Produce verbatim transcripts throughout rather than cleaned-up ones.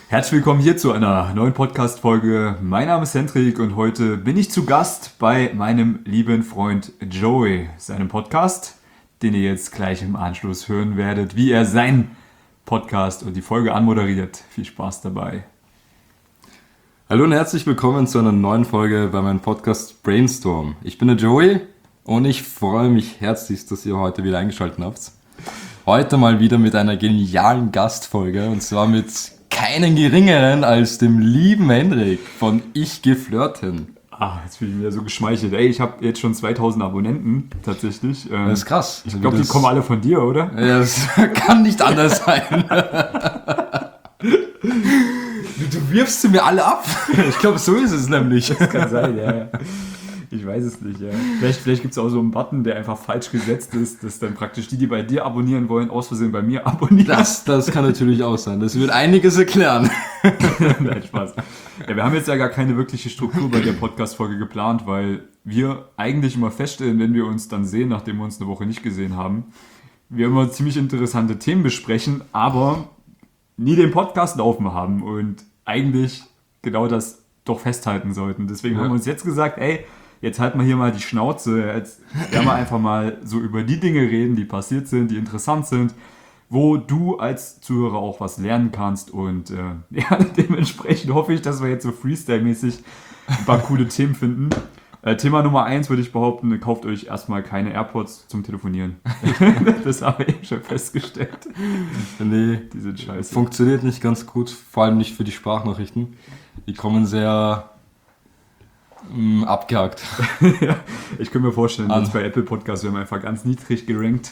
Herzlich willkommen hier zu einer neuen Podcast-Folge. Mein Name ist Hendrik und heute bin ich zu Gast bei meinem lieben Freund Joey, seinem Podcast, den ihr jetzt gleich im Anschluss hören werdet, wie er seinen Podcast und die Folge anmoderiert. Viel Spaß dabei. Hallo und herzlich willkommen zu einer neuen Folge bei meinem Podcast Brainstorm. Ich bin der Joey und ich freue mich herzlichst, dass ihr heute wieder eingeschaltet habt. Heute mal wieder mit einer genialen Gastfolge und zwar mit keinen geringeren als dem lieben Hendrik von Ich geh flirten. Ah, jetzt fühle ich mich wieder so geschmeichelt. Ey, ich habe jetzt schon zweitausend Abonnenten, tatsächlich. Ähm, das ist krass. Ich glaube, die kommen alle von dir, oder? Ja, das kann nicht anders sein. Du, du wirfst sie mir alle ab. Ich glaube, so ist es nämlich. Das kann sein, ja, ja. Ich weiß es nicht, ja. Vielleicht, vielleicht gibt es auch so einen Button, der einfach falsch gesetzt ist, dass dann praktisch die, die bei dir abonnieren wollen, aus Versehen bei mir abonnieren. Das, das kann natürlich auch sein. Das wird einiges erklären. Nein, Spaß. Ja, wir haben jetzt ja gar keine wirkliche Struktur bei der Podcast-Folge geplant, weil wir eigentlich immer feststellen, wenn wir uns dann sehen, nachdem wir uns eine Woche nicht gesehen haben, wir immer ziemlich interessante Themen besprechen, aber nie den Podcast laufen haben und eigentlich genau das doch festhalten sollten. Deswegen ja. haben wir uns jetzt gesagt, ey, jetzt halten wir hier mal die Schnauze, jetzt werden wir einfach mal so über die Dinge reden, die passiert sind, die interessant sind, wo du als Zuhörer auch was lernen kannst und äh, ja, dementsprechend hoffe ich, dass wir jetzt so Freestyle-mäßig ein paar coole Themen finden. Äh, Thema Nummer eins würde ich behaupten, kauft euch erstmal keine AirPods zum Telefonieren. Das habe ich schon festgestellt. Nee, die sind scheiße. Funktioniert nicht ganz gut, vor allem nicht für die Sprachnachrichten. Die kommen sehr mh, abgehakt. Ja, ich kann mir vorstellen, dass bei Apple Podcasts werden wir einfach ganz niedrig gerankt.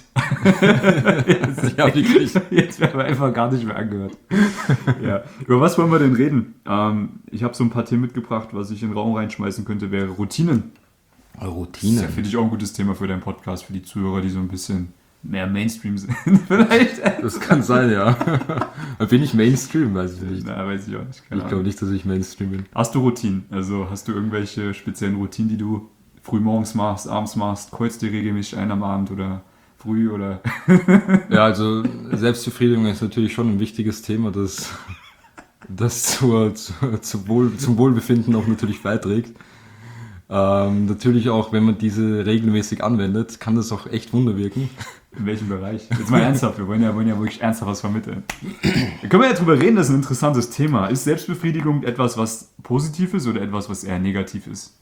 jetzt, ja, wirklich. Jetzt werden wir einfach gar nicht mehr angehört. Ja. Über was wollen wir denn reden? Ähm, ich habe so ein paar Themen mitgebracht, was ich in den Raum reinschmeißen könnte, wäre Routinen. Routinen? Das finde ich auch ein gutes Thema für deinen Podcast, für die Zuhörer, die so ein bisschen mehr Mainstream sind. Vielleicht. Das kann sein, ja. Bin ich Mainstream? Weiß ich nicht. Na, weiß ich auch nicht. Keine ich glaube nicht, dass ich Mainstream bin. Hast du Routinen? Also hast du irgendwelche speziellen Routinen, die du früh morgens machst, abends machst? Kreuzt dir regelmäßig ein am Abend oder früh oder? Ja, also Selbstbefriedigung ist natürlich schon ein wichtiges Thema, das, das zur, zur, zur Wohl, zum Wohlbefinden auch natürlich beiträgt. Ähm, natürlich auch, wenn man diese regelmäßig anwendet, kann das auch echt Wunder wirken. In welchem Bereich? Jetzt mal ernsthaft, wir wollen ja, wollen ja wirklich ernsthaft was vermitteln. Da können wir ja drüber reden, das ist ein interessantes Thema. Ist Selbstbefriedigung etwas, was positiv ist oder etwas, was eher negativ ist?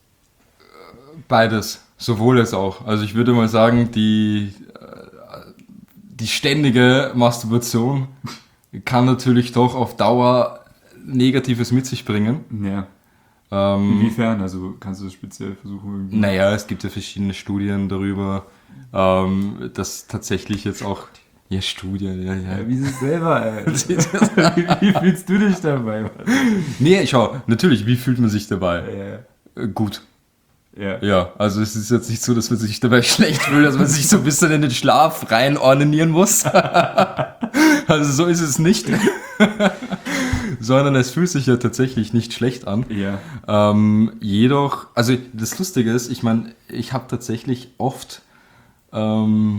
Beides, sowohl als auch. Also ich würde mal sagen, die, die ständige Masturbation kann natürlich doch auf Dauer Negatives mit sich bringen. Ja. Ähm, Inwiefern? Also kannst du das speziell versuchen? Irgendwie? Naja, es gibt ja verschiedene Studien darüber, ähm, dass tatsächlich jetzt auch... Ja, Studien, ja, ja. Ja, wie ist es selber, ey? Wie fühlst du dich dabei? Nee, schau, natürlich, wie fühlt man sich dabei? Ja. Äh, gut. Ja. Ja, also es ist jetzt nicht so, dass man sich dabei schlecht fühlt, dass man sich so ein bisschen in den Schlaf rein ordinieren muss. Also so ist es nicht. Sondern es fühlt sich ja tatsächlich nicht schlecht an. Ja. Ähm, jedoch, also das Lustige ist, ich meine, ich habe tatsächlich oft ähm,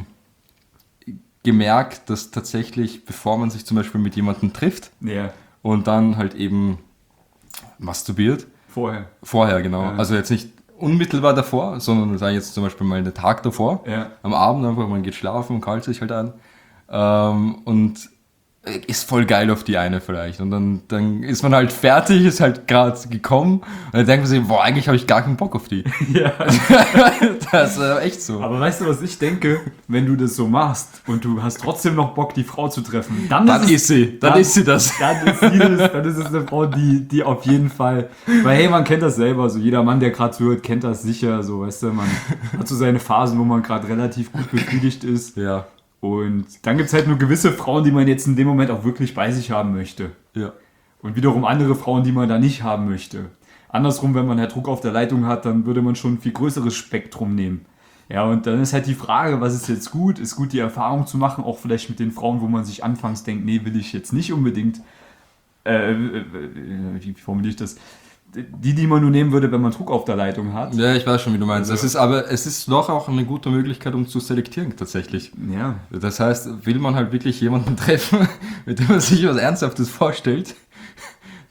gemerkt, dass tatsächlich, bevor man sich zum Beispiel mit jemandem trifft Ja. und dann halt eben masturbiert. Vorher. Vorher, genau. Ja. Also jetzt nicht unmittelbar davor, sondern sei jetzt zum Beispiel mal einen Tag davor. Ja. Am Abend einfach, man geht schlafen und kalt sich halt an. Ähm, und ist voll geil auf die eine vielleicht. Und dann, dann ist man halt fertig, ist halt gerade gekommen und dann denkt man sich, boah, eigentlich habe ich gar keinen Bock auf die. Ja. Das ist äh, echt so. Aber weißt du, was ich denke? Wenn du das so machst und du hast trotzdem noch Bock, die Frau zu treffen, dann, Dann ist, es, ist sie, dann, dann ist sie das. Dann ist, sie das, dann ist es eine Frau, die, die auf jeden Fall, weil hey, man kennt das selber, so jeder Mann, der gerade zuhört, kennt das sicher, so weißt du, man hat so seine Phasen, wo man gerade relativ gut befriedigt ist. Ja. Und dann gibt es halt nur gewisse Frauen, die man jetzt in dem Moment auch wirklich bei sich haben möchte. Ja. Und wiederum andere Frauen, die man da nicht haben möchte. Andersrum, wenn man halt Druck auf der Leitung hat, dann würde man schon ein viel größeres Spektrum nehmen. Ja, und dann ist halt die Frage, was ist jetzt gut? Ist gut, die Erfahrung zu machen, auch vielleicht mit den Frauen, wo man sich anfangs denkt, nee, will ich jetzt nicht unbedingt, äh, äh, wie formuliere ich das? Die, die man nur nehmen würde, wenn man Druck auf der Leitung hat. Ja, ich weiß schon, wie du meinst. Also, es ist aber, es ist doch auch eine gute Möglichkeit, um zu selektieren, tatsächlich. Ja. Das heißt, will man halt wirklich jemanden treffen, mit dem man sich was Ernsthaftes vorstellt,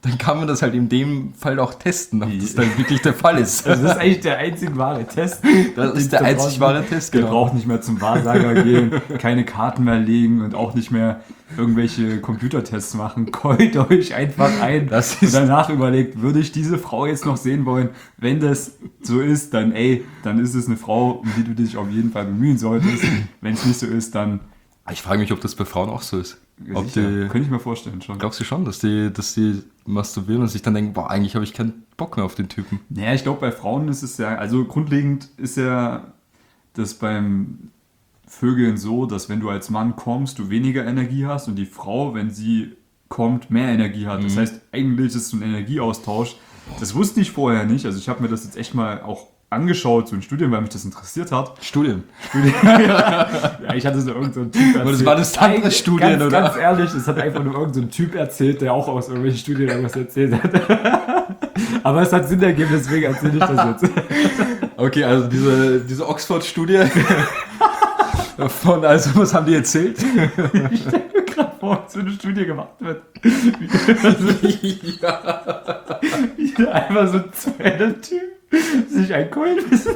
dann kann man das halt in dem Fall auch testen, ob das dann wirklich der Fall ist. Das ist eigentlich der einzig wahre Test. Das ist der einzig wahre Test, Ihr genau. braucht nicht mehr zum Wahrsager gehen, keine Karten mehr legen und auch nicht mehr irgendwelche Computertests machen. Keult euch einfach ein Das und ist- danach überlegt, würde ich diese Frau jetzt noch sehen wollen? Wenn das so ist, dann ey, dann ist es eine Frau, um die du dich auf jeden Fall bemühen solltest. Wenn es nicht so ist, dann Ich frage mich, ob das bei Frauen auch so ist. Ob sicher, die, könnte ich mir vorstellen schon. glaubst du schon, dass die, dass die masturbieren und sich dann denken, boah, eigentlich habe ich keinen Bock mehr auf den Typen. Naja, ich glaube, bei Frauen ist es ja, also grundlegend ist ja das beim Vögeln so, dass wenn du als Mann kommst, du weniger Energie hast und die Frau, wenn sie kommt, mehr Energie hat. Das heißt, eigentlich ist es so ein Energieaustausch. Das wusste ich vorher nicht. Also ich habe mir das jetzt echt mal auch angeschaut, so in Studien, weil mich das interessiert hat. Studien. Ja, ich hatte so irgendeinen so einen Typ erzählt. das war das andere Nein, Studien, ganz, oder? Ganz ehrlich, das hat einfach nur irgendein so ein Typ erzählt, der auch aus irgendwelchen Studien irgendwas erzählt hat. Aber es hat Sinn ergeben, deswegen erzähle ich das jetzt. Okay, also diese, diese Oxford-Studie von, also was haben die erzählt? Ich stelle mir gerade vor, was so eine Studie gemacht wird. Ja. Wie da einfach so ein zweiter Typ sich ein Keulenwissen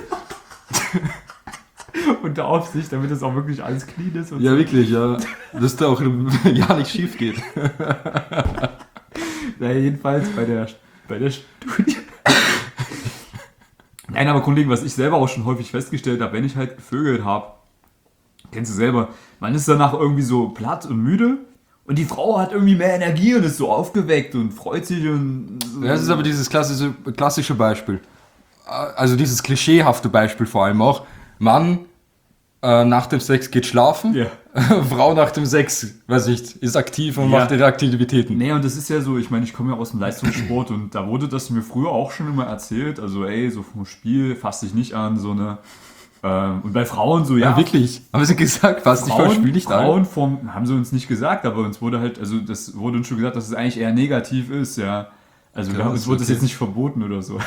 unter Aufsicht, damit das auch wirklich alles clean ist. Und Ja, wirklich, ja. Dass da auch ja nicht schief geht. Naja, jedenfalls bei der, bei der Studie. Nein, aber grundlegend, was ich selber auch schon häufig festgestellt habe, wenn ich halt gevögelt habe, kennst du selber, man ist danach irgendwie so platt und müde und die Frau hat irgendwie mehr Energie und ist so aufgeweckt und freut sich und so. Ja, das ist aber dieses klassische, klassische Beispiel. Also dieses klischeehafte Beispiel vor allem auch. Mann äh, nach dem Sex geht schlafen, Ja. Frau nach dem Sex, weiß ich, ist aktiv und Ja. macht ihre Aktivitäten. Nee, und das ist ja so, ich meine, ich komme ja aus dem Leistungssport und da wurde das mir früher auch schon immer erzählt, also ey, so vom Spiel, fass dich nicht an, so eine, ähm, und bei Frauen so, ja, Ja, wirklich. Haben sie gesagt, was nicht Frauen, Spiel nicht an? Frauen vom, haben sie uns nicht gesagt, aber uns wurde halt, also das wurde uns schon gesagt, dass es eigentlich eher negativ ist, ja. Also wir haben, Krass, uns wurde das okay. jetzt nicht verboten oder so.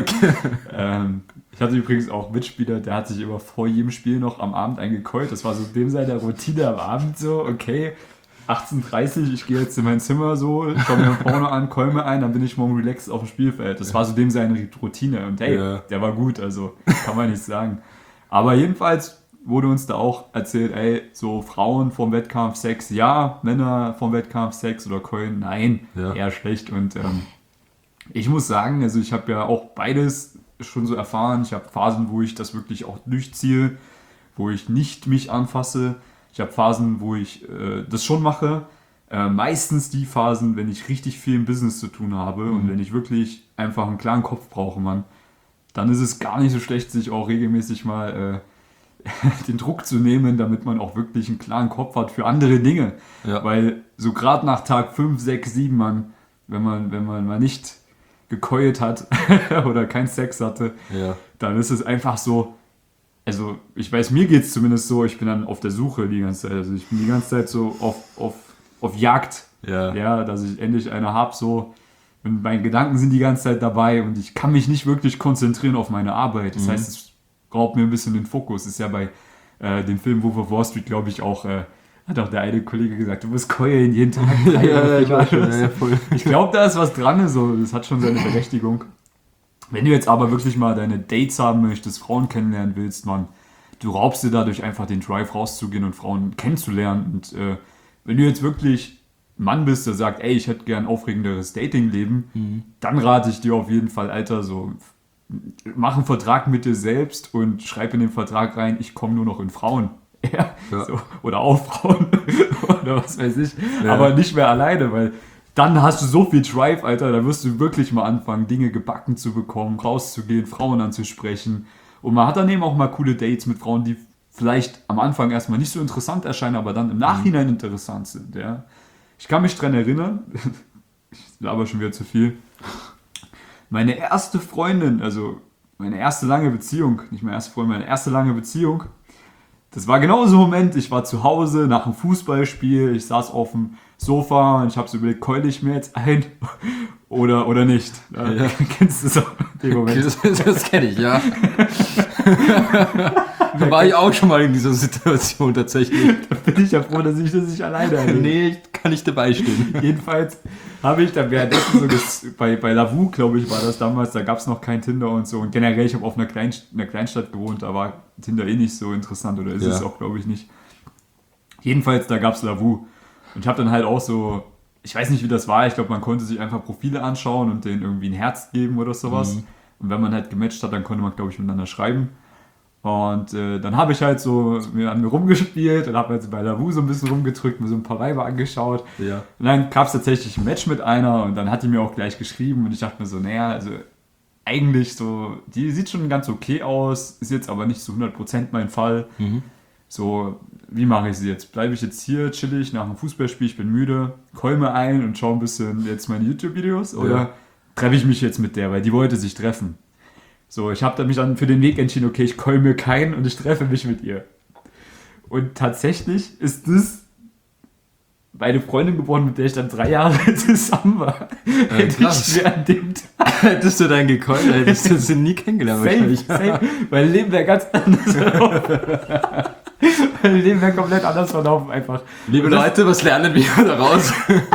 ähm, ich hatte übrigens auch einen Mitspieler, der hat sich immer vor jedem Spiel noch am Abend eingekeult. Das war so dem seine Routine am Abend so, okay, achtzehn Uhr dreißig, ich gehe jetzt in mein Zimmer so, schau mir vorne an, keul mir ein, dann bin ich morgen relaxed auf dem Spielfeld. Das war so dem seine Routine und hey, Ja. der war gut, also kann man nicht sagen. Aber jedenfalls wurde uns da auch erzählt, ey, so Frauen vom Wettkampf Sex, ja, Männer vom Wettkampf Sex oder Keulen, nein, Ja. eher schlecht. Und ähm, ich muss sagen, also ich habe ja auch beides schon so erfahren. Ich habe Phasen, wo ich das wirklich auch durchziehe, wo ich nicht mich anfasse. Ich habe Phasen, wo ich äh, das schon mache. Äh, meistens die Phasen, wenn ich richtig viel im Business zu tun habe Mhm. und wenn ich wirklich einfach einen klaren Kopf brauche, Mann, dann ist es gar nicht so schlecht, sich auch regelmäßig mal äh, den Druck zu nehmen, damit man auch wirklich einen klaren Kopf hat für andere Dinge. Ja. Weil so gerade nach Tag fünf, sechs, sieben, Mann, wenn man, wenn man mal nicht gekeult hat oder keinen Sex hatte, Ja. dann ist es einfach so, also ich weiß, mir geht es zumindest so, ich bin dann auf der Suche die ganze Zeit, also ich bin die ganze Zeit so auf, auf, auf Jagd, Ja. ja, dass ich endlich eine habe, so, und meine Gedanken sind die ganze Zeit dabei und ich kann mich nicht wirklich konzentrieren auf meine Arbeit, das Mhm. heißt, es raubt mir ein bisschen den Fokus, ist ja bei äh, dem Film Wolf of Wall Street, glaube ich, auch, äh, hat auch der eine Kollege gesagt, du musst keulen jeden Tag. Ja, ja, ich weiß schon, ja, ja, voll. Ich glaube, da ist was dran, so. Das hat schon seine Berechtigung. Wenn du jetzt aber wirklich mal deine Dates haben möchtest, Frauen kennenlernen willst, Mann, du raubst dir dadurch einfach den Drive rauszugehen und Frauen kennenzulernen. Und äh, wenn du jetzt wirklich ein Mann bist, der sagt, ey, ich hätte gern ein aufregenderes Datingleben, Mhm. dann rate ich dir auf jeden Fall, Alter, so, mach einen Vertrag mit dir selbst und schreib in den Vertrag rein, ich komme nur noch in Frauen. Ja, Ja. so, oder auf Frauen oder was weiß ich, Ja. aber nicht mehr alleine, weil dann hast du so viel Drive, Alter, da wirst du wirklich mal anfangen, Dinge gebacken zu bekommen, rauszugehen, Frauen anzusprechen und man hat dann eben auch mal coole Dates mit Frauen, die vielleicht am Anfang erstmal nicht so interessant erscheinen, aber dann im Nachhinein interessant sind, ja. Ich kann mich dran erinnern, ich laber schon wieder zu viel, meine erste Freundin, also meine erste lange Beziehung, nicht meine erste Freundin, meine erste lange Beziehung, das war genau so ein Moment, ich war zu Hause nach einem Fußballspiel, ich saß auf dem Sofa und ich habe so überlegt, keule ich mir jetzt ein oder, oder nicht. Ja. Ja. Kennst du so den Moment? Das, das kenne ich, ja. Da war ich auch schon mal in dieser Situation tatsächlich. Da bin ich ja froh, dass ich das nicht alleine hatte. Nee, ich kann ich dir beistehen. Jedenfalls habe ich dann währenddessen so das, bei, bei Lavu, glaube ich, war das damals, da gab es noch kein Tinder und so. Und generell, ich habe auf einer, Klein, einer Kleinstadt gewohnt, da war Tinder eh nicht so interessant oder ist Ja. es auch, glaube ich, nicht. Jedenfalls, da gab es Lavu. Und ich habe dann halt auch so, ich weiß nicht, wie das war, ich glaube, man konnte sich einfach Profile anschauen und denen irgendwie ein Herz geben oder sowas. Mhm. Und wenn man halt gematcht hat, dann konnte man, glaube ich, miteinander schreiben. Und äh, dann habe ich halt so mir an mir rumgespielt und habe halt bei Lavu so ein bisschen rumgedrückt, mir so ein paar Weiber angeschaut. Ja. Und dann gab es tatsächlich ein Match mit einer und dann hat die mir auch gleich geschrieben und ich dachte mir so, naja, also eigentlich so, die sieht schon ganz okay aus, ist jetzt aber nicht zu hundert Prozent mein Fall. Mhm. So, wie mache ich sie jetzt? Bleibe ich jetzt hier chillig nach dem Fußballspiel, ich bin müde, käume ein und schaue ein bisschen jetzt meine YouTube-Videos oder Ja. treffe ich mich jetzt mit der, weil die wollte sich treffen. So, ich habe dann mich dann für den Weg entschieden, okay, ich käume keinen und ich treffe mich mit ihr. Und tatsächlich ist das meine Freundin geworden, mit der ich dann drei Jahre zusammen war. Äh, Hätte krass. ich mir an dem Tag Hättest du deinen gekäut, hättest du sie nie kennengelernt safe, wahrscheinlich. safe, mein Leben wäre ganz anders verlaufen. Mein Leben wäre komplett anders verlaufen einfach. Liebe Und das- Leute, was lernen wir daraus?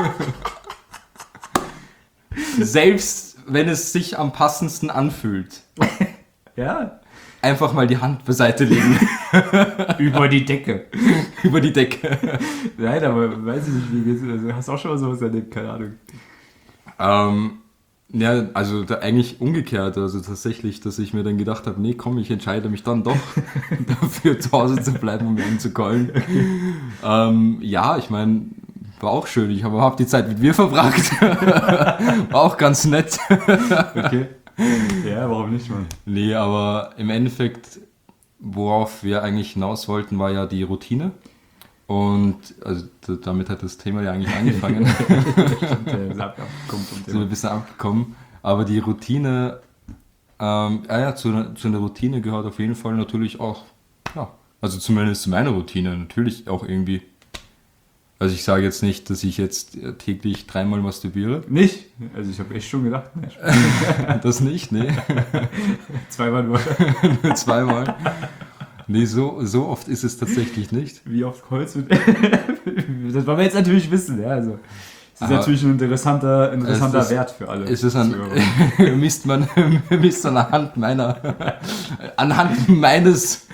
Selbst wenn es sich am passendsten anfühlt, Ja, einfach mal die Hand beiseite legen. über die Decke. Über die Decke. Nein, aber weiß ich nicht, wie geht's. Also, hast du auch schon mal sowas erlebt? Keine Ahnung. Ähm, ja, also da eigentlich umgekehrt. Also tatsächlich, dass ich mir dann gedacht habe, nee, komm, ich entscheide mich dann doch dafür zu Hause zu bleiben, um ihn zu callen. ähm, ja, ich meine, war auch schön. Ich habe hab die Zeit mit mir verbracht. War auch ganz nett. Okay. Ja, warum nicht, Mann? Nee, aber im Endeffekt, worauf wir eigentlich hinaus wollten, war ja die Routine. Und also d- damit hat das Thema ja eigentlich angefangen. Stimmt, ja, ist abgekommen vom Sind wir Thema. ein bisschen abgekommen. Aber die Routine, ähm, ja, ja, zu, einer- zu einer Routine gehört auf jeden Fall natürlich auch, ja, also zumindest zu meiner Routine natürlich auch irgendwie. Also ich sage jetzt nicht, dass ich jetzt äh, täglich dreimal masturbiere. Nicht? Also ich habe echt schon gedacht, ne, Das nicht, nee. zweimal nur. Nur zweimal. Nee, so, so oft ist es tatsächlich nicht. Wie oft Holz wird. Das wollen wir jetzt natürlich wissen, ja. Also, das ist Aber natürlich ein interessanter, interessanter es ist- Wert für alle. Es ist an, Zuhörer. misst man, misst anhand meiner, anhand meines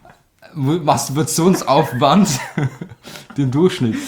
Masturbationsaufwands den Durchschnitt.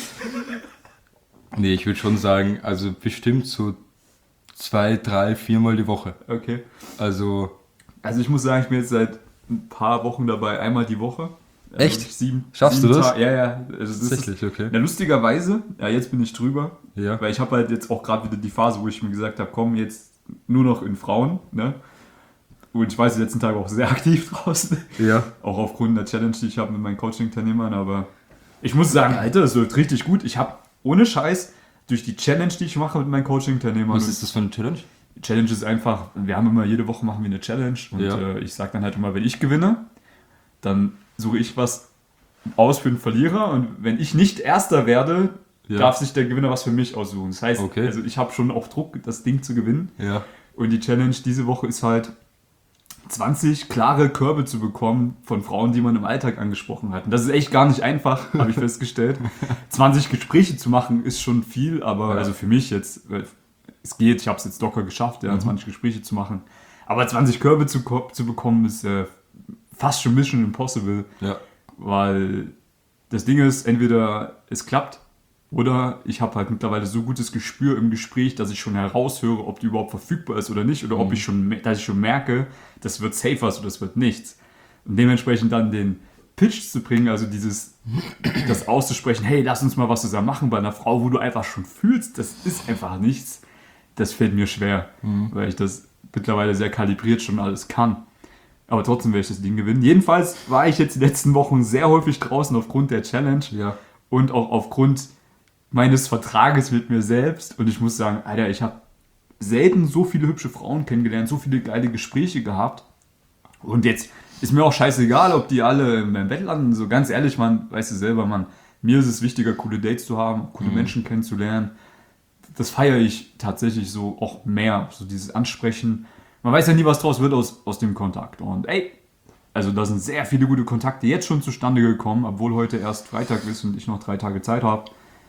Nee, ich würde schon sagen, also bestimmt so zwei, drei, viermal die Woche. Okay. Also, Also ich muss sagen, ich bin jetzt seit ein paar Wochen dabei, einmal die Woche. Also Echt? wirklich Sieben, Schaffst sieben du das? Ta- Ja, ja. Also das ist, tatsächlich, okay. ja, lustigerweise, ja, jetzt bin ich drüber, Ja. weil ich habe halt jetzt auch gerade wieder die Phase, wo ich mir gesagt habe, komm, jetzt nur noch in Frauen, ne? Und ich war die letzten Tage auch sehr aktiv draußen, Ja. auch aufgrund der Challenge, die ich habe mit meinen Coaching-Teilnehmern, aber ich muss sagen, Alter, das läuft richtig gut. Ich habe ohne Scheiß durch die Challenge, die ich mache mit meinen Coaching-Teilnehmern. Was ist das für eine Challenge? Die Challenge ist einfach, wir haben immer, jede Woche machen wir eine Challenge und Ja. äh, ich sage dann halt immer, wenn ich gewinne, dann suche ich was aus für den Verlierer und wenn ich nicht Erster werde, Ja. darf sich der Gewinner was für mich aussuchen. Das heißt, Okay. also ich habe schon auch Druck, das Ding zu gewinnen Ja. und die Challenge diese Woche ist halt zwanzig klare Körbe zu bekommen von Frauen, die man im Alltag angesprochen hat. Und das ist echt gar nicht einfach, habe ich festgestellt. zwanzig Gespräche zu machen ist schon viel, aber Ja. also für mich jetzt, weil es geht, ich habe es jetzt locker geschafft, ja, Mhm. zwanzig Gespräche zu machen. Aber zwanzig Körbe zu, ko- zu bekommen ist äh, fast schon Mission Impossible, Ja. weil das Ding ist, entweder es klappt oder ich habe halt mittlerweile so gutes Gespür im Gespräch, dass ich schon heraushöre, ob die überhaupt verfügbar ist oder nicht oder ob ich schon, me- dass ich schon merke, das wird safe was oder das wird nichts. Und dementsprechend dann den Pitch zu bringen, also dieses, das auszusprechen, hey, lass uns mal was zusammen machen bei einer Frau, wo du einfach schon fühlst, das ist einfach nichts, das fällt mir schwer, weil ich das mittlerweile sehr kalibriert schon alles kann. Aber trotzdem werde ich das Ding gewinnen. Jedenfalls war ich jetzt die letzten Wochen sehr häufig draußen aufgrund der Challenge Ja. und auch aufgrund meines Vertrages mit mir selbst. Und ich muss sagen, Alter, ich habe selten so viele hübsche Frauen kennengelernt, so viele geile Gespräche gehabt. Und jetzt ist mir auch scheißegal, ob die alle in meinem Bett landen. So ganz ehrlich, man, weißt du selber, man, mir ist es wichtiger, coole Dates zu haben, coole Menschen kennenzulernen. Das feiere ich tatsächlich so auch mehr, so dieses Ansprechen. Man weiß ja nie, was draus wird aus, aus dem Kontakt. Und ey, also da sind sehr viele gute Kontakte jetzt schon zustande gekommen, obwohl heute erst Freitag ist und ich noch drei Tage Zeit habe.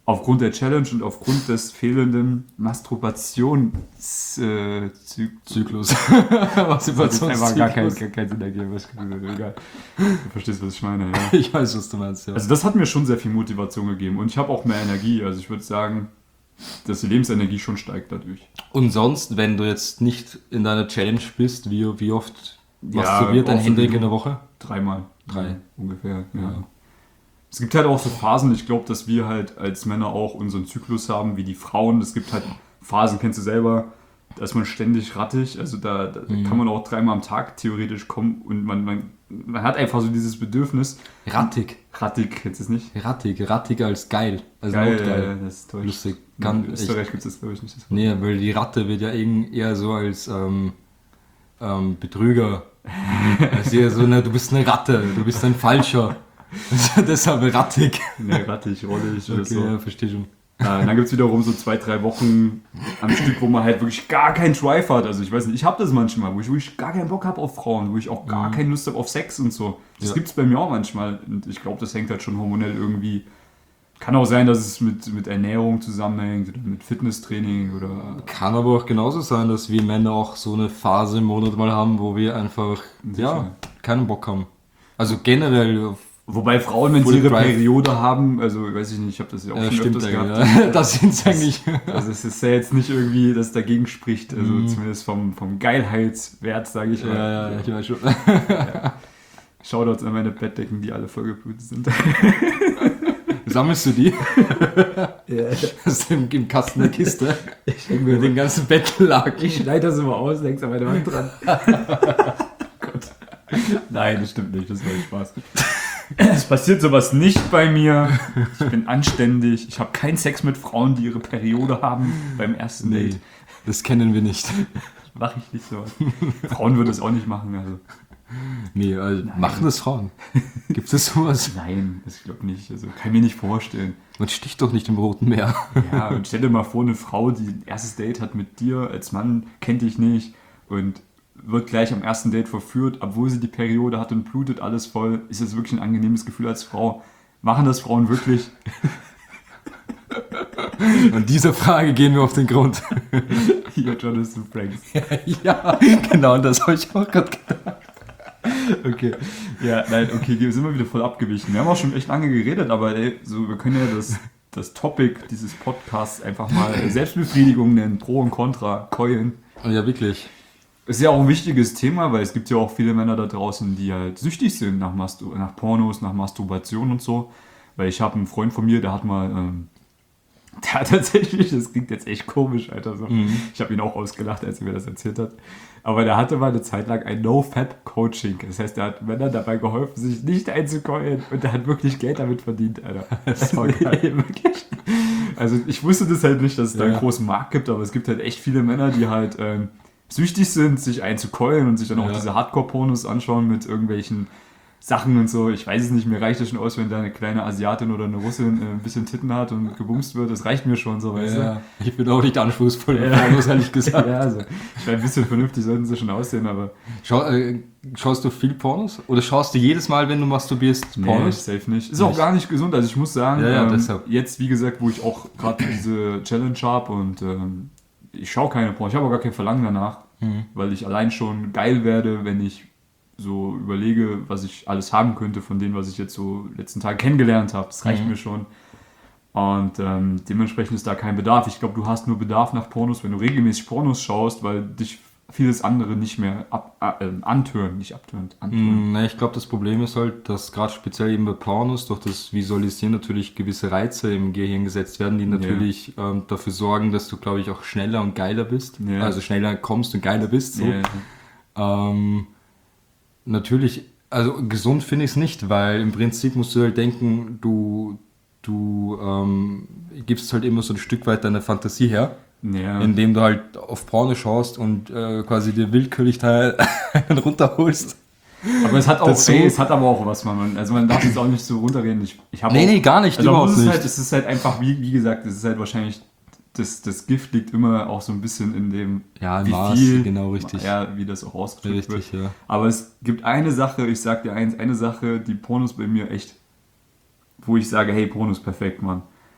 aufgrund der Challenge und aufgrund des fehlenden Masturbationszyklus. Äh, Zyklus. Masturbationszyklus. Gar keinen gar kein Sinn ergeben. Egal. Du verstehst, was ich meine, ja. Ich weiß, was du meinst, ja. Also das hat mir schon sehr viel Motivation gegeben und ich habe auch mehr Energie. Also ich würde sagen, dass die Lebensenergie schon steigt dadurch. Und sonst, wenn du jetzt nicht in deiner Challenge bist, wie, wie oft Ja, masturbiert dein oft Hendrik genug. in der Woche? Dreimal. Drei. Ungefähr, ja. Ja. Es gibt halt auch so Phasen, ich glaube, dass wir halt als Männer auch unseren Zyklus haben, wie die Frauen. Es gibt halt Phasen, kennst du selber, da ist man ständig rattig. Also da, da Mhm. kann man auch dreimal am Tag theoretisch kommen und man, man, man hat einfach so dieses Bedürfnis. Rattig. Rattig, kennst du es nicht? Rattig. Rattig als geil. Also Geil, notgeil. ja, das ist toll. Lustig. In Ganz Österreich gibt es das, glaube ich, nicht. Das Wort. Nee, weil die Ratte wird ja eher eher so als ähm, ähm, Betrüger. Also eher so, ne, du bist eine Ratte, du bist ein Falscher. Deshalb rattig. Nee, rattig, rollig oder Okay, so. ja, verstehe schon. Ja, und dann gibt es wiederum so zwei, drei Wochen am Stück, wo man halt wirklich gar keinen Drive hat. Also ich weiß nicht, ich habe das manchmal, wo ich wirklich gar keinen Bock habe auf Frauen, wo ich auch gar Mhm. keine Lust habe auf Sex und so. Das Ja. gibt es bei mir auch manchmal. Und ich glaube, das hängt halt schon hormonell irgendwie. Kann auch sein, dass es mit, mit Ernährung zusammenhängt oder mit Fitnesstraining oder. Kann aber auch genauso sein, dass wir Männer auch so eine Phase im Monat mal haben, wo wir einfach Sicher. ja, keinen Bock haben. Also generell auf Wobei Frauen, wenn Full sie ihre Drive. Periode haben, also weiß ich nicht, ich habe das ja auch ja, schon stimmt öfters eigentlich, gehabt. ja. Das sind es eigentlich. Also es ist ja jetzt nicht irgendwie, dass dagegen spricht, also Mhm. zumindest vom, vom Geilheitswert, sage ich mal. Ja, ja, ich weiß schon. Shoutouts an meine Bettdecken, die alle vollgeblutet sind. Sammelst du die? Hast du im, im Kasten der Kiste? Ich Mit den ganzen Bettlaken. Ich schneide das immer aus, häng's an meine Wand dran. Gott. Nein, das stimmt nicht, das war Spaß. Es passiert sowas nicht bei mir. Ich bin anständig. Ich habe keinen Sex mit Frauen, die ihre Periode haben beim ersten Nee, Date. das kennen wir nicht. Mache ich nicht so. Frauen würden es auch nicht machen. Also. Nee, also machen das Frauen. Gibt es sowas? Nein, das glaube nicht. Also kann ich mir nicht vorstellen. Man sticht doch nicht im Roten Meer. Ja, und stell dir mal vor, eine Frau, die ein erstes Date hat mit dir als Mann, kennt dich nicht und wird gleich am ersten Date verführt, obwohl sie die Periode hat und blutet alles voll. Ist das wirklich ein angenehmes Gefühl als Frau? Machen das Frauen wirklich? Und dieser Frage gehen wir auf den Grund. Hier, Jonathan Franks. Ja, genau, das habe ich auch gerade gedacht. Okay. Ja, nein, okay, wir sind mal wieder voll abgewichen. Wir haben auch schon echt lange geredet, aber ey, so, wir können ja das, das Topic dieses Podcasts einfach mal Selbstbefriedigung nennen, Pro und Contra, keulen. Ja, wirklich. Ist ja auch ein wichtiges Thema, weil es gibt ja auch viele Männer da draußen, die halt süchtig sind nach, Mastur- nach Pornos, nach Masturbation und so. Weil ich habe einen Freund von mir, der hat mal, ähm, der hat tatsächlich, das klingt jetzt echt komisch, Alter. So. Mhm. Ich habe ihn auch ausgelacht, als er mir das erzählt hat. Aber der hatte mal eine Zeit lang ein No-Fap-Coaching. Das heißt, er hat Männern dabei geholfen, sich nicht einzukeulen und er hat wirklich Geld damit verdient, Alter. Das war geil. Wirklich. Also ich wusste das halt nicht, dass es da einen Ja. großen Markt gibt, aber es gibt halt echt viele Männer, die halt ähm, süchtig sind, sich einzukeulen und sich dann auch Ja. diese Hardcore-Pornos anschauen mit irgendwelchen Sachen und so. Ich weiß es nicht, mir reicht das schon aus, wenn da eine kleine Asiatin oder eine Russin äh, ein bisschen Titten hat und gebumst wird. Das reicht mir schon so, weißt Ja, ich bin auch nicht anspruchsvoll, Ja. Pornos, ehrlich du? gesagt. Ja, also ich meine, ein bisschen vernünftig sollten sie schon aussehen, aber Schau, äh, schaust du viel Pornos? Oder schaust du jedes Mal, wenn du masturbierst, nee, Pornos? safe nicht. Ist auch Nicht. gar nicht gesund. Also ich muss sagen, Ja, ja, ähm, deshalb. jetzt wie gesagt, wo ich auch gerade diese Challenge habe und ähm, ich schaue keine Pornos, ich habe auch gar kein Verlangen danach, Mhm. weil ich allein schon geil werde, wenn ich so überlege, was ich alles haben könnte von dem, was ich jetzt so letzten Tag kennengelernt habe. Das reicht Mhm. mir schon. Und ähm, dementsprechend ist da kein Bedarf. Ich glaube, du hast nur Bedarf nach Pornos, wenn du regelmäßig Pornos schaust, weil dich vieles andere nicht mehr ab, äh, antören, nicht abtönt, antören. Mm, ne, ich glaube, das Problem ist halt, dass gerade speziell eben bei Pornos durch das Visualisieren natürlich gewisse Reize im Gehirn gesetzt werden, die natürlich ähm, dafür sorgen, dass du, glaube ich, auch schneller und geiler bist. Ja. Also schneller kommst und geiler bist. So. Ja. Ähm, natürlich, also gesund finde ich es nicht, weil im Prinzip musst du halt denken, du, du ähm, gibst halt immer so ein Stück weit deine Fantasie her, Ja. indem du halt auf Porno schaust und äh, quasi dir willkürlich da einen runterholst. Aber es hat auch, Dazu- ey, es hat aber auch was, man, also man darf jetzt auch nicht so runterreden. Ich, ich habe Nee, auch, nee, gar nicht, also man überhaupt muss es nicht. halt, es ist halt einfach, wie, wie gesagt, es ist halt wahrscheinlich, das, das Gift liegt immer auch so ein bisschen in dem, Ja, im wie Maß, viel, genau, richtig. ja, wie das auch ausgedrückt wird. Richtig, ja. Aber es gibt eine Sache, ich sag dir eins, eine Sache, die Pornos bei mir echt, wo ich sage, hey, Pornos perfekt, Mann.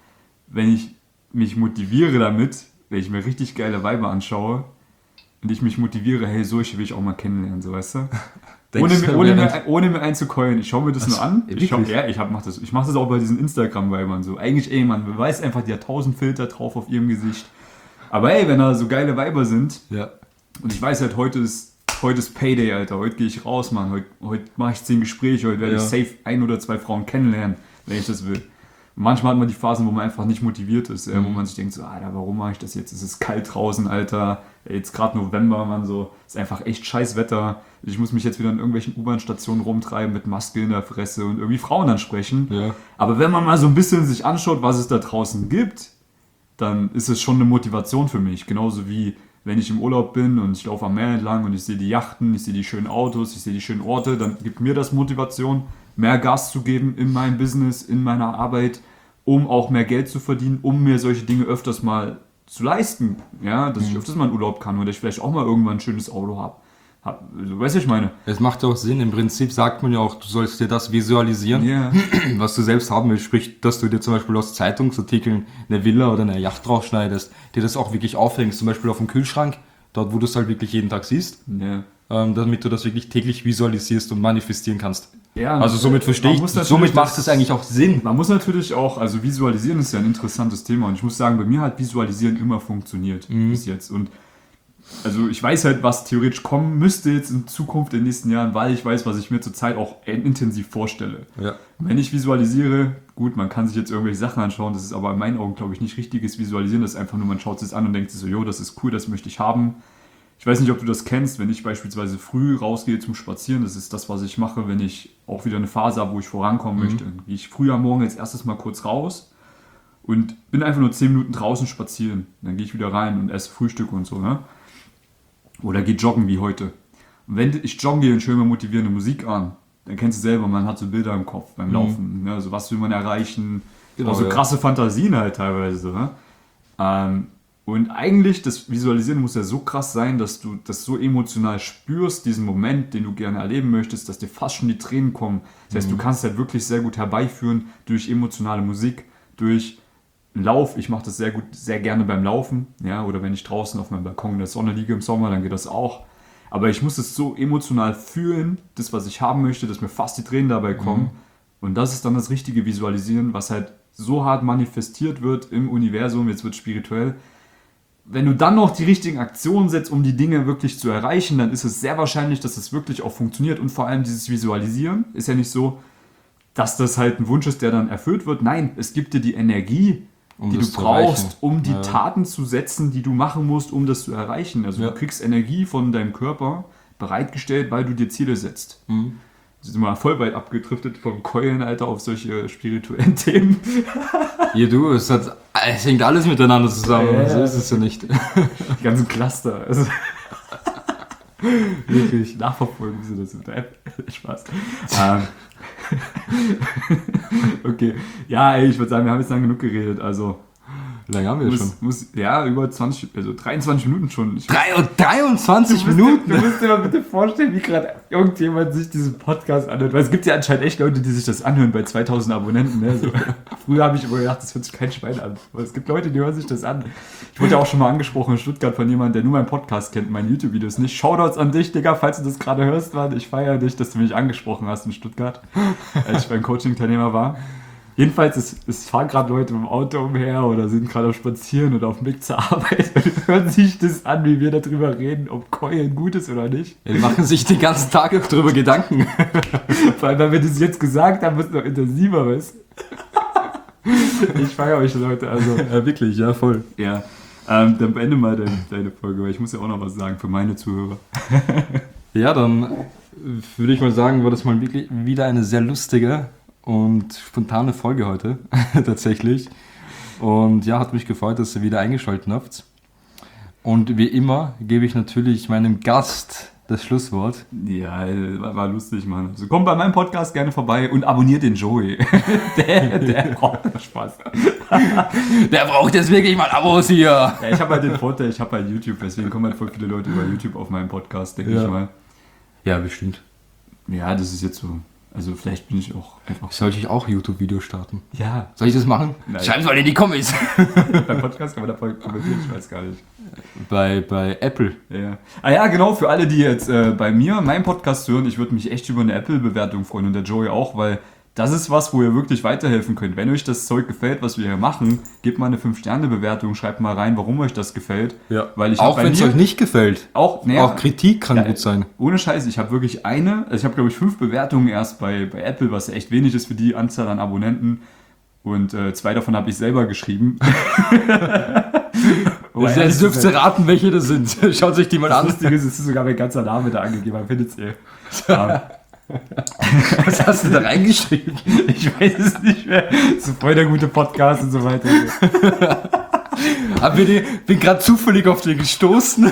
wenn ich mich motiviere damit, wenn ich mir richtig geile Weiber anschaue und ich mich motiviere, hey, solche will ich auch mal kennenlernen, so weißt du? Ohne, mir, ohne, mir, ohne mir einzukeulen. Ich schaue mir das Was? nur an. Ich schau, ja, ich mach das. Ich mache das auch bei diesen Instagram-Weibern so. Eigentlich, ey, man weiß einfach, die hat tausend Filter drauf auf ihrem Gesicht. Aber ey, wenn da so geile Weiber sind, ja. und ich weiß halt, heute ist, heute ist Payday, Alter. Heute gehe ich raus, Mann. Heute, heute mache ich zehn Gespräche. Heute werde ja. ich safe ein oder zwei Frauen kennenlernen, wenn ich das will. Manchmal hat man die Phasen, wo man einfach nicht motiviert ist, mhm. wo man sich denkt, so, Alter, warum mache ich das jetzt? Es ist kalt draußen, Alter. Jetzt gerade November, man, so, ist einfach echt scheiß Wetter. Ich muss mich jetzt wieder in irgendwelchen U-Bahn-Stationen rumtreiben mit Maske in der Fresse und irgendwie Frauen ansprechen. Ja. Aber wenn man mal so ein bisschen sich anschaut, was es da draußen gibt, dann ist es schon eine Motivation für mich. Genauso wie wenn ich im Urlaub bin und ich laufe am Meer entlang und ich sehe die Yachten, ich sehe die schönen Autos, ich sehe die schönen Orte, dann gibt mir das Motivation, mehr Gas zu geben in meinem Business, in meiner Arbeit, um auch mehr Geld zu verdienen, um mir solche Dinge öfters mal zu leisten. Ja, dass mhm. ich öfters mal in Urlaub kann oder ich vielleicht auch mal irgendwann ein schönes Auto habe. Hab, also, weißt du, ich meine? Es macht ja auch Sinn. Im Prinzip sagt man ja auch, du sollst dir das visualisieren, yeah. was du selbst haben willst. Sprich, dass du dir zum Beispiel aus Zeitungsartikeln eine Villa oder eine Yacht rausschneidest, dir das auch wirklich aufhängst, zum Beispiel auf dem Kühlschrank, dort wo du es halt wirklich jeden Tag siehst, yeah. ähm, damit du das wirklich täglich visualisierst und manifestieren kannst. Ja, also somit verstehe ich, somit macht es eigentlich auch Sinn. Man muss natürlich auch, also visualisieren ist ja ein interessantes Thema und ich muss sagen, bei mir hat Visualisieren immer funktioniert mhm. bis jetzt und also ich weiß halt, was theoretisch kommen müsste jetzt in Zukunft in den nächsten Jahren, weil ich weiß, was ich mir zurzeit auch intensiv vorstelle. Ja. Wenn ich visualisiere, gut, man kann sich jetzt irgendwelche Sachen anschauen, das ist aber in meinen Augen, glaube ich, nicht richtiges Visualisieren, das ist einfach nur, man schaut es an und denkt sich so, jo, das ist cool, das möchte ich haben. Ich weiß nicht, ob du das kennst, wenn ich beispielsweise früh rausgehe zum Spazieren, das ist das, was ich mache, wenn ich auch wieder eine Phase habe, wo ich vorankommen mhm. möchte. Dann gehe ich früh am Morgen jetzt erstes Mal kurz raus und bin einfach nur zehn Minuten draußen spazieren. Dann gehe ich wieder rein und esse Frühstück und so, ne? Oder gehe joggen wie heute. Und wenn ich joggen gehe und höre mir motivierende Musik an, dann kennst du selber, man hat so Bilder im Kopf beim Laufen. Mhm. Ne? Also was will man erreichen? Genau, auch so ja. krasse Fantasien halt teilweise. Ne? Ähm, und eigentlich, das Visualisieren muss ja so krass sein, dass du das so emotional spürst, diesen Moment, den du gerne erleben möchtest, dass dir fast schon die Tränen kommen. Das heißt, mhm. du kannst halt wirklich sehr gut herbeiführen durch emotionale Musik, durch Lauf, ich mache das sehr gut, sehr gerne beim Laufen, ja, oder wenn ich draußen auf meinem Balkon in der Sonne liege im Sommer, dann geht das auch. Aber ich muss es so emotional fühlen, das, was ich haben möchte, dass mir fast die Tränen dabei kommen. Mhm. Und das ist dann das richtige Visualisieren, was halt so hart manifestiert wird im Universum, jetzt wird spirituell. Wenn du dann noch die richtigen Aktionen setzt, um die Dinge wirklich zu erreichen, dann ist es sehr wahrscheinlich, dass es wirklich auch funktioniert. Und vor allem dieses Visualisieren ist ja nicht so, dass das halt ein Wunsch ist, der dann erfüllt wird. Nein, es gibt dir die Energie, Um die du brauchst, um die ja. Taten zu setzen, die du machen musst, um das zu erreichen. Also ja. du kriegst Energie von deinem Körper bereitgestellt, weil du dir Ziele setzt. Mhm. Wir sind mal voll weit abgedriftet vom Keulen, Alter, auf solche spirituellen Themen. Ja, du, es, hat, es hängt alles miteinander zusammen. Ja, so ist es ja nicht. Die ganzen Cluster. Also wirklich nachverfolgen, wie sie das mit der App. Spaß. ähm. Okay, ja, ey, ich würde sagen, wir haben jetzt lang genug geredet, also wie lange haben wir muss, schon? Muss, ja, über zwanzig, also dreiundzwanzig Minuten schon. Ich dreiundzwanzig Minuten? Dir, du musst dir mal bitte vorstellen, wie gerade irgendjemand sich diesen Podcast anhört, weil es gibt ja anscheinend echt Leute, die sich das anhören bei zweitausend Abonnenten. Ne? So. Früher habe ich immer gedacht, das hört sich kein Schwein an, aber es gibt Leute, die hören sich das an. Ich wurde ja auch schon mal angesprochen in Stuttgart von jemandem, der nur meinen Podcast kennt, meine YouTube-Videos nicht. Shoutouts an dich, Digga, falls du das gerade hörst, Mann. Ich feiere dich, dass du mich angesprochen hast in Stuttgart, als ich beim Coaching-Teilnehmer war. Jedenfalls, es, es fahren gerade Leute im Auto umher oder sind gerade am Spazieren oder auf dem Weg zur Arbeit und hören sich das an, wie wir darüber reden, ob Keulen gut ist oder nicht. Ja, die machen sich den ganzen Tag auch drüber Gedanken. Vor allem, weil wir das jetzt gesagt haben, wird es noch intensiver, weißt du? Ich feiere euch, Leute. Also, ja, wirklich, ja, voll. Ja, ähm, dann beende mal deine, deine Folge, weil ich muss ja auch noch was sagen für meine Zuhörer. Ja, dann würde ich mal sagen, war das mal wirklich wieder eine sehr lustige und spontane Folge heute, tatsächlich. Und ja, hat mich gefreut, dass ihr wieder eingeschaltet habt. Und wie immer gebe ich natürlich meinem Gast das Schlusswort. Ja, war, war lustig, Mann. Also kommt bei meinem Podcast gerne vorbei und abonniert den Joey. der, der braucht Spaß. Der braucht jetzt wirklich mal Abos hier. Ja, ich habe halt den Vorteil, ich habe halt YouTube, deswegen kommen halt voll viele Leute über YouTube auf meinen Podcast, denke ja. ich mal. Ja, bestimmt. Ja, das ist jetzt so. Also vielleicht bin ich auch einfach... Sollte ich auch YouTube-Videos starten? Ja. Soll ich das machen? Nein. Schreibt mal in die Kommis. Beim Podcast kann man da voll kommentieren, ich weiß gar nicht. Bei, bei Apple. Ja. Ah ja, genau, für alle, die jetzt äh, bei mir meinen Podcast hören, ich würde mich echt über eine Apple-Bewertung freuen und der Joey auch, weil das ist was, wo ihr wirklich weiterhelfen könnt. Wenn euch das Zeug gefällt, was wir hier machen, gebt mal eine fünf Sterne Bewertung, schreibt mal rein, warum euch das gefällt. Ja. Weil ich auch wenn es euch nicht gefällt. Auch, naja, auch Kritik kann ja, gut sein. Ohne Scheiß, ich habe wirklich eine, also ich habe glaube ich fünf Bewertungen erst bei, bei Apple, was echt wenig ist für die Anzahl an Abonnenten. Und äh, zwei davon habe ich selber geschrieben. Jetzt dürft ihr raten, welche das sind. Schaut sich die mal an. Das Lustige ist, es ist sogar mein ganzer Name da angegeben, man findet es eh. Ja. Was hast du da reingeschrieben? Ich weiß es nicht mehr. So voll der gute Podcast und so weiter. Aber ich bin gerade zufällig auf den gestoßen.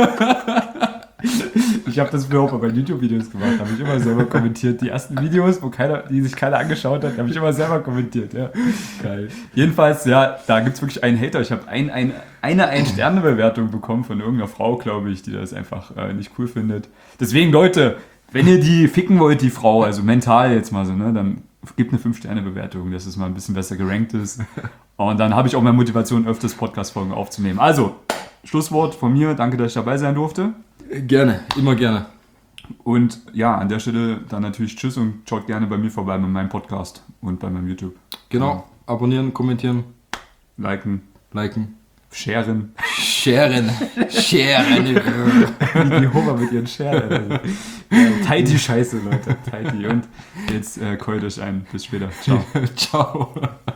Ich habe das früher auch bei YouTube-Videos gemacht, habe ich immer selber kommentiert. Die ersten Videos, wo keiner, die sich keiner angeschaut hat, habe ich immer selber kommentiert. Ja. Geil. Jedenfalls, ja, da gibt es wirklich einen Hater. Ich habe ein, ein, eine Ein-Sterne-Bewertung bekommen von irgendeiner Frau, glaube ich, die das einfach äh, nicht cool findet. Deswegen, Leute, wenn ihr die ficken wollt, die Frau, also mental jetzt mal so, ne, dann gebt eine fünf Sterne Bewertung, dass es mal ein bisschen besser gerankt ist. Und dann habe ich auch mehr Motivation, öfters Podcast-Folgen aufzunehmen. Also, Schlusswort von mir. Danke, dass ich dabei sein durfte. Gerne, immer gerne. Und ja, an der Stelle dann natürlich tschüss und schaut gerne bei mir vorbei bei meinem Podcast und bei meinem YouTube. Genau, abonnieren, kommentieren, Liken, liken, sharen. sharen, sharen. Wie die Homer mit ihren Scheren. Also, ja, tighty Scheiße, Leute, tighty. Und jetzt äh, keult euch ein. Bis später. Ciao. Ciao.